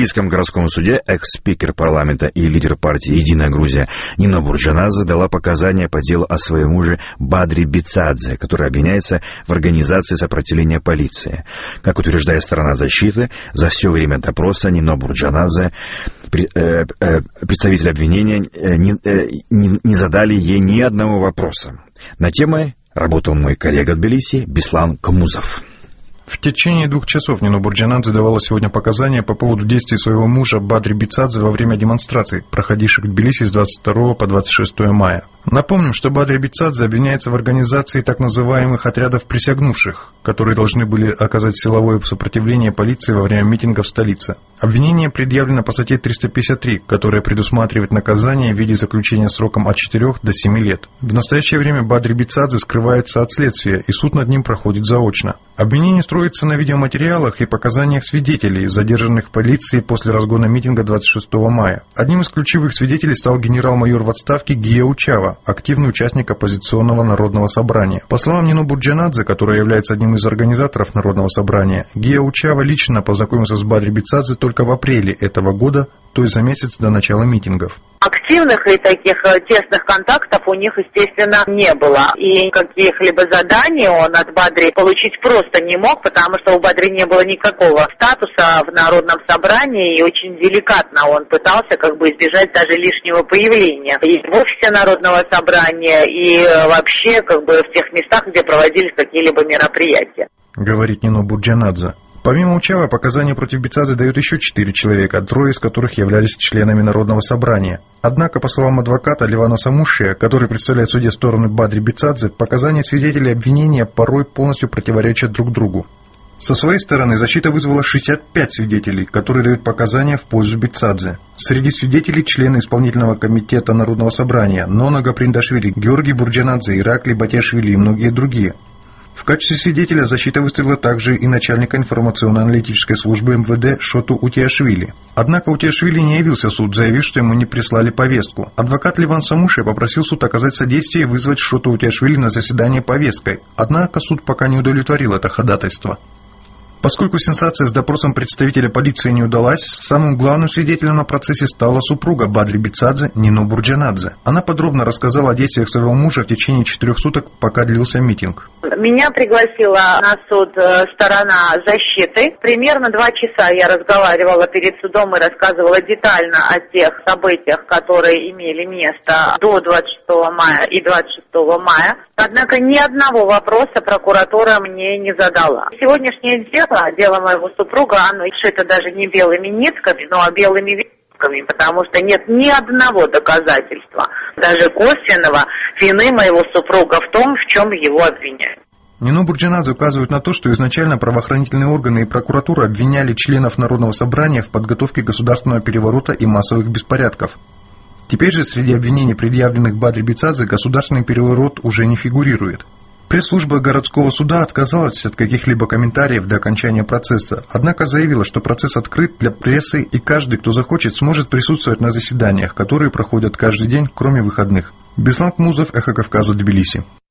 Тбилисском городском суде экс-спикер парламента и лидер партии «Единая Грузия» Нино Бурджанадзе дала показания по делу о своем муже Бадри Бицадзе, который обвиняется в организации сопротивления полиции. Как утверждает сторона защиты, за все время допроса Нино Бурджанадзе, представители обвинения, не задали ей ни одного вопроса. Над темой работал мой коллега в Тбилиси Беслан Камузов. В течение 2 часов Нино Бурджанадзе давала сегодня показания по поводу действий своего мужа Бадри Бицадзе во время демонстраций, проходивших в Тбилиси с 22 по 26 мая. Напомним, что Бадри Бицадзе обвиняется в организации так называемых отрядов присягнувших, которые должны были оказать силовое сопротивление полиции во время митинга в столице. Обвинение предъявлено по статье 353, которая предусматривает наказание в виде заключения сроком от 4 до 7 лет. В настоящее время Бадри Бицадзе скрывается от следствия, и суд над ним проходит заочно. Обвинение строится на видеоматериалах и показаниях свидетелей, задержанных полицией после разгона митинга 26 мая. Одним из ключевых свидетелей стал генерал-майор в отставке Гия Учава, активный участник оппозиционного народного собрания. По словам Нино Бурджанадзе, которая является одним из организаторов народного собрания, Гия Учава лично познакомился с Бадри Бицадзе только в апреле этого года, то есть за месяц до начала митингов. Активных и таких тесных контактов у них, естественно, не было. И каких-либо заданий он от Бадри получить просто не мог, потому что у Бадри не было никакого статуса в народном собрании, и очень деликатно он пытался избежать даже лишнего появления и в офисе народного собрания, и вообще в тех местах, где проводились какие-либо мероприятия. Говорит Нино Бурджанадзе. Помимо Учава, показания против Бицадзе дают еще 4 человека, 3 из которых являлись членами Народного собрания. Однако, по словам адвоката Левана Самушия, который представляет в суде сторону Бадри Бицадзе, показания свидетелей обвинения порой полностью противоречат друг другу. Со своей стороны защита вызвала 65 свидетелей, которые дают показания в пользу Бицадзе. Среди свидетелей члены исполнительного комитета Народного собрания Нона Гаприндашвили, Георгий Бурджанадзе, Ираклий Батяшвили и многие другие. В качестве свидетеля защита выставила также и начальника информационно-аналитической службы МВД Шоту Утиашвили. Однако Утиашвили не явился в суд, заявив, что ему не прислали повестку. Адвокат Леван Самушия попросил суд оказать содействие и вызвать Шоту Утиашвили на заседание повесткой. Однако суд пока не удовлетворил это ходатайство. Поскольку сенсация с допросом представителя полиции не удалась, самым главным свидетелем на процессе стала супруга Бадри Бицадзе Нино Бурджанадзе. Она подробно рассказала о действиях своего мужа в течение 4 суток, пока длился митинг. Меня пригласила на суд сторона защиты. Примерно 2 часа я разговаривала перед судом и рассказывала детально о тех событиях, которые имели место до 26 мая и 26 мая. Однако ни одного вопроса прокуратура мне не задала. Сегодняшнее дело моего супруга, оно шито даже не белыми нитками, но белыми нитками, потому что нет ни одного доказательства, даже косвенного, вины моего супруга в том, в чем его обвиняют. Нино Бурджанадзе указывает на то, что изначально правоохранительные органы и прокуратура обвиняли членов Народного собрания в подготовке государственного переворота и массовых беспорядков. Теперь же среди обвинений, предъявленных Бадри Бицадзе, государственный переворот уже не фигурирует. Пресс-служба городского суда отказалась от каких-либо комментариев до окончания процесса, однако заявила, что процесс открыт для прессы и каждый, кто захочет, сможет присутствовать на заседаниях, которые проходят каждый день, кроме выходных. Беслан Камузов, Эхо Кавказа, Тбилиси.